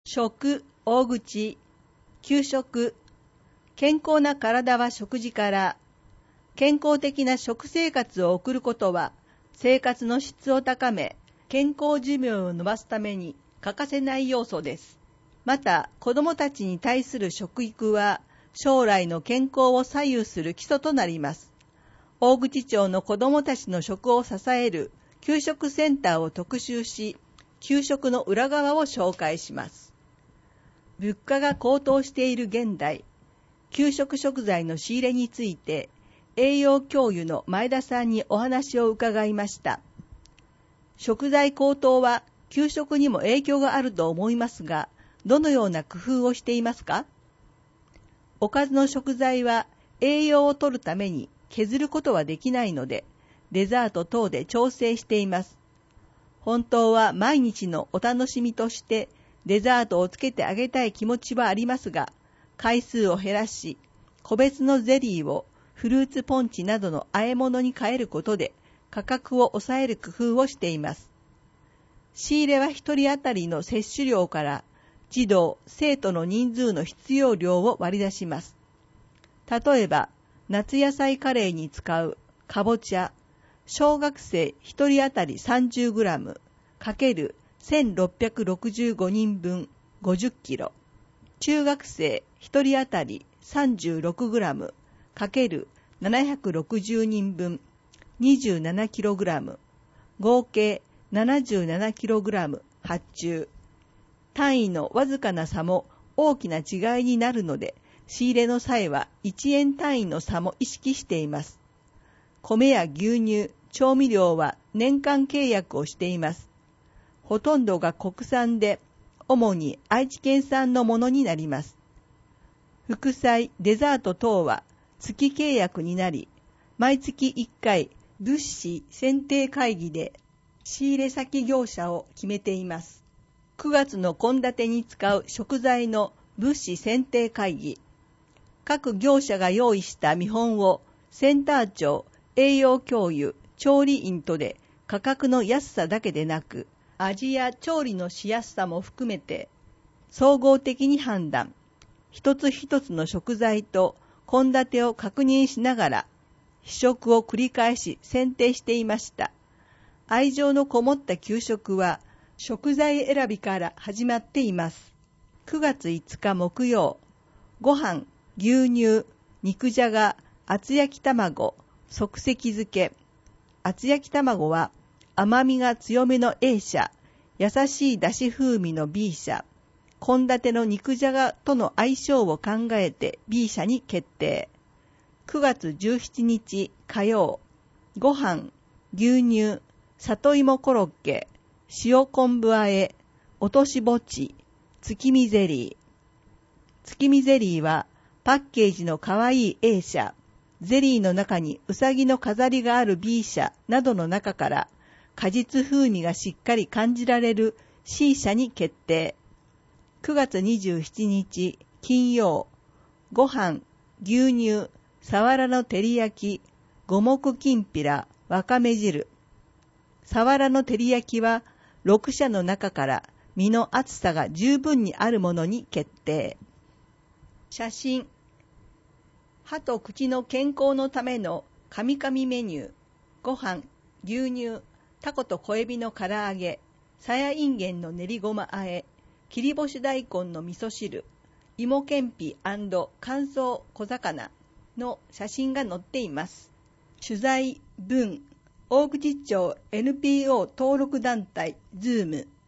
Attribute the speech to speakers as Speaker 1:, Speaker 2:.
Speaker 1: 食、大口、給食。健康な体は食事から。健康的な食生活を送ることは、生活の質を高め、健康寿命を延ばすために欠かせない要素です。また、子どもたちに対する食育は、将来の健康を左右する基礎となります。大口町の子どもたちの食を支える給食センターを特集し、給食の裏側を紹介します。物価が高騰している現代、給食食材の仕入れについて、栄養教諭の前田さんにお話を伺いました。食材高騰は給食にも影響があると思いますが、どのような工夫をしていますか？おかずの食材は栄養を取るために削ることはできないので、デザート等で調整しています。本当は毎日のお楽しみとしてデザートをつけてあげたい気持ちはありますが、回数を減らし、個別のゼリーをフルーツポンチなどの和え物に変えることで価格を抑える工夫をしています。仕入れは一人当たりの摂取量から児童・生徒の人数の必要量を割り出します。例えば、夏野菜カレーに使うかぼちゃ、小学生一人当たり 30g × 1665人分50キロ、中学生一人当たり 36g × 760人分27キログラム、合計77キログラム発注。単位のわずかな差も大きな違いになるので、仕入れの際は1円単位の差も意識しています。米や牛乳、調味料は年間契約をしています。ほとんどが国産で、主に愛知県産のものになります。副菜、デザート等は月契約になり、毎月1回物資選定会議で仕入れ先業者を決めています。9月の献立に使う食材の物資選定会議。各業者が用意した見本をセンター長、栄養教諭、調理員とで価格の安さだけでなく、味や調理のしやすさも含めて総合的に判断。一つ一つの食材と献立を確認しながら試食を繰り返し選定していました。愛情のこもった給食は食材選びから始まっています。9月5日木曜、ご飯、牛乳、肉じゃが、厚焼き卵、即席漬け。厚焼き卵は甘みが強めの A 社、優しいだし風味の B 社、献立の肉じゃがとの相性を考えて B 社に決定。9月17日火曜、ご飯、牛乳、里芋コロッケ、塩昆布和え、落とし餅、月見ゼリー。月見ゼリーはパッケージのかわいい A 社、ゼリーの中にうさぎの飾りがある B 社などの中から果実風味がしっかり感じられる C 社に決定。9月27日金曜、ご飯、牛乳、さわらの照り焼き、五目きんぴら、わかめ汁。さわらの照り焼きは6社の中から身の厚さが十分にあるものに決定。写真。歯と口の健康のための神々メニュー。ご飯、牛乳、タコと小エビの唐揚げ、さやいんげんの練りごまあえ、切り干し大根の味噌汁、芋けんぴ&乾燥小魚の写真が載っています。取材文、大口町 NPO 登録団体ズーム。